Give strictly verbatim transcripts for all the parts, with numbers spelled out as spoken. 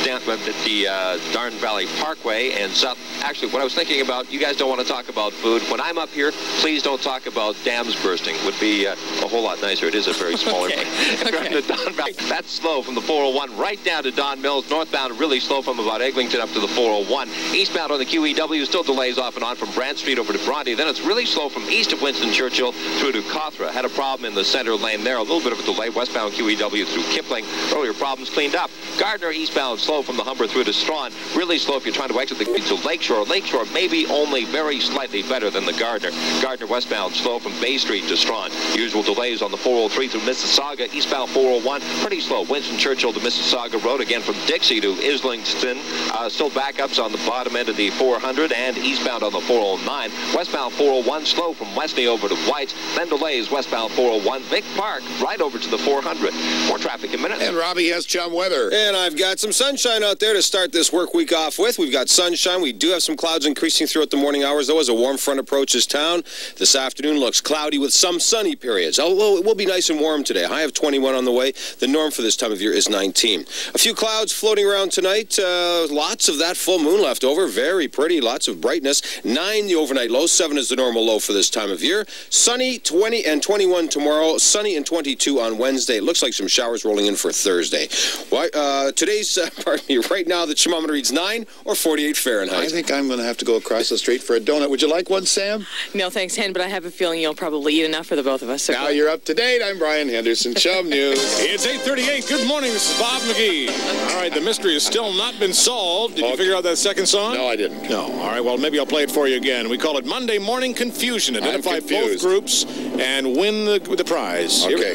down at the uh, Darn Valley Parkway and South. Actually, what I was thinking about, you guys don't want to talk about food. When I'm up here, please don't talk about dams bursting. Would be uh, a whole lot nicer. It is a very smaller okay. place. Okay. The Don Valley, that's slow from the four oh one right down to Don Mills. Northbound, really slow from about Eglinton up to the four oh one. Eastbound on the Q E W, still delays off and on from Brant Street over to Bronte. Then it's really slow from east of Winston Churchill through to Cawthra. Had a problem in the center lane there. A little bit of a delay. Westbound Q E W through Kipling. Earlier problems cleaned up. Gardner eastbound slow from the Humber through to Strawn. Really slow if you're trying to exit the to Lakeshore. Lakeshore maybe only very slightly better than the Gardner. Gardner westbound slow from Bay Street to Strawn. Usual delays on the four oh three through Mississauga. Eastbound four oh one pretty slow. Winston Churchill to Mississauga Road. Again from Dixie to Islington. Uh, still backups on the bottom end of the four hundred and eastbound on the four oh nine. Westbound four oh one slow from Westney over to White's. Then delays westbound four oh one. Vic Park right over to the four hundred. More traffic in minutes. And Robbie has chum weather. And I've got some sunshine out there to start this work week off with. We've got sunshine. We do have some clouds increasing throughout the morning hours, though, as a warm front approaches town. This afternoon looks cloudy with some sunny periods. Although it will be nice and warm today. High of twenty-one on the way. The norm for this time of year is nineteen. A few clouds floating around tonight. Uh, lots of that full moon left over. Very pretty. Lots of brightness. Nine the overnight low. Seven is the normal low for this time of year. Sunny, twenty and twenty-one tomorrow. Sunny and twenty-two on Wednesday. It looks like some showers rolling in for Thursday. Why, uh, today's, uh, pardon me, right now the thermometer reads nine or forty-eight Fahrenheit. I think I'm going to have to go across the street for a donut. Would you like one, Sam? No, thanks, Hen, but I have a feeling you'll probably eat enough for the both of us. So now you're up to date. I'm Brian Henderson, Chum News. It's eight thirty-eight. Good morning. This is Bob McGee. All right, the mystery has still not been solved. Did okay. you figure out that second song? No, I didn't. No. All right, well, maybe I'll play it for you again. We call it Monday Morning Confusion. Identify both groups and win the, the prize. Okay.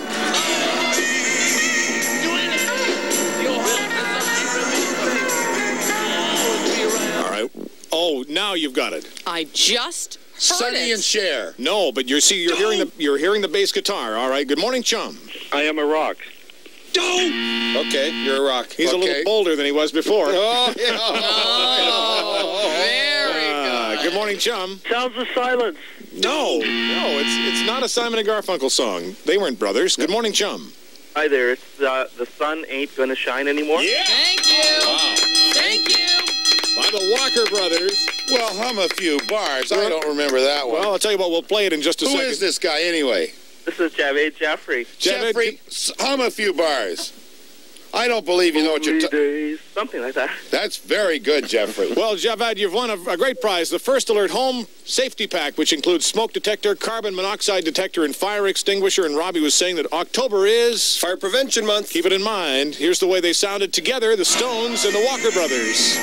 All right. Oh, now you've got it. I just heard Sonny it. and Cher. No, but you're see you're hearing the you're hearing the bass guitar. All right. Good morning, Chum. I am a rock. Okay, you're a rock. He's okay. a little bolder than he was before. Oh, yeah. Oh, very uh, good. Good morning, Chum. Sounds of Silence. No, no, it's it's not a Simon and Garfunkel song. They weren't brothers. Good morning, Chum. Hi there. It's uh, The Sun Ain't Gonna Shine Anymore. Yeah. Thank you. Wow. Thank you. By the Walker Brothers. Well, hum a few bars. I don't remember that one. Well, I'll tell you what. We'll play it in just a Who second. Who is this guy anyway? This is Javed Jaffrey. Jeffrey, hum a few bars. I don't believe you know what you're talking. Something like that. That's very good, Jeffrey. Well, Javad, you've won a, a great prize. The First Alert Home Safety Pack, which includes smoke detector, carbon monoxide detector, and fire extinguisher. And Robbie was saying that October is Fire Prevention Month. Keep it in mind. Here's the way they sounded together, the Stones and the Walker Brothers.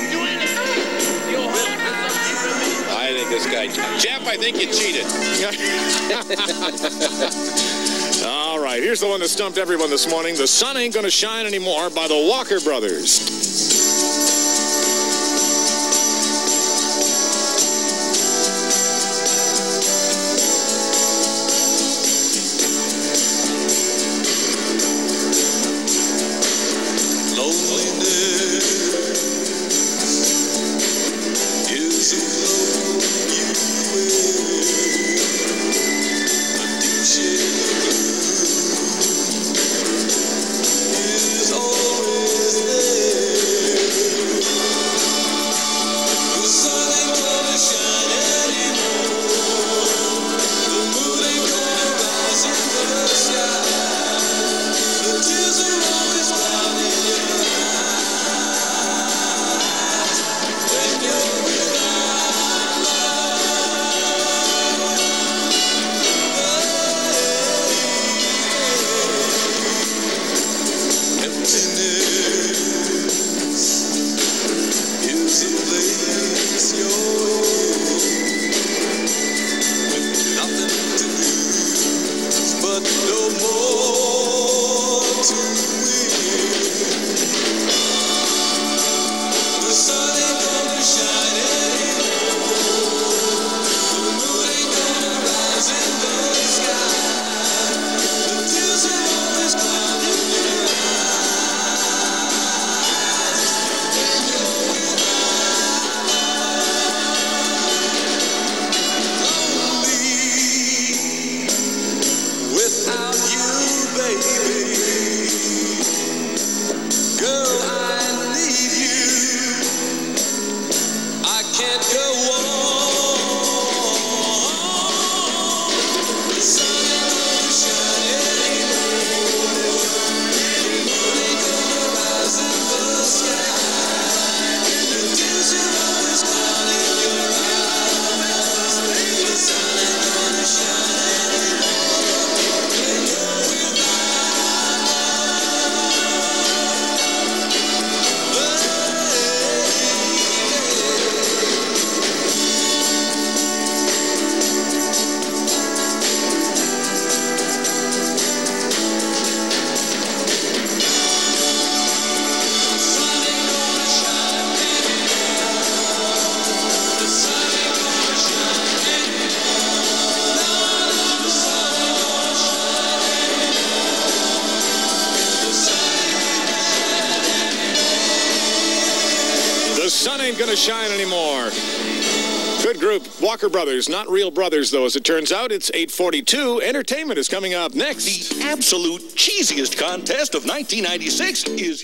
I think this guy... Jeff, I think you cheated. All right, here's the one that stumped everyone this morning. The Sun Ain't Gonna Shine Anymore by the Walker Brothers. sun ain't gonna shine anymore. Good group. Walker Brothers. Not real brothers, though, as it turns out. It's eight forty-two. Entertainment is coming up next. The absolute cheesiest contest of nineteen ninety-six is